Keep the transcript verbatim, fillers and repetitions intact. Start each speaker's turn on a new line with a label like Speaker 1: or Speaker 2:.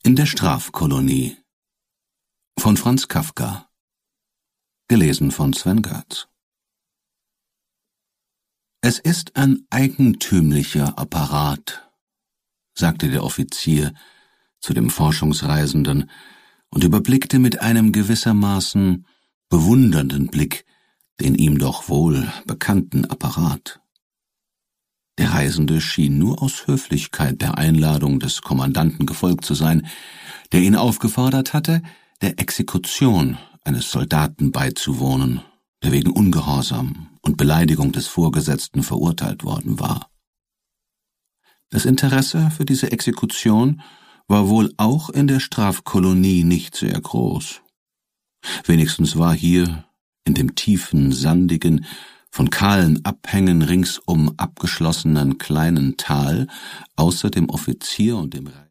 Speaker 1: In der Strafkolonie von Franz Kafka. Gelesen von Sven Götz. »Es ist ein eigentümlicher Apparat«, sagte der Offizier zu dem Forschungsreisenden und überblickte mit einem gewissermaßen bewundernden Blick den ihm doch wohl bekannten Apparat. Der Reisende schien nur aus Höflichkeit der Einladung des Kommandanten gefolgt zu sein, der ihn aufgefordert hatte, der Exekution eines Soldaten beizuwohnen, der wegen Ungehorsam und Beleidigung des Vorgesetzten verurteilt worden war. Das Interesse für diese Exekution war wohl auch in der Strafkolonie nicht sehr groß. Wenigstens war hier, in dem tiefen, sandigen, von kahlen Abhängen ringsum abgeschlossenen kleinen Tal, außer dem Offizier und dem